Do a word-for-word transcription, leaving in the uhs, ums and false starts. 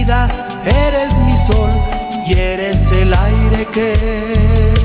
vida, eres mi sol y eres el aire que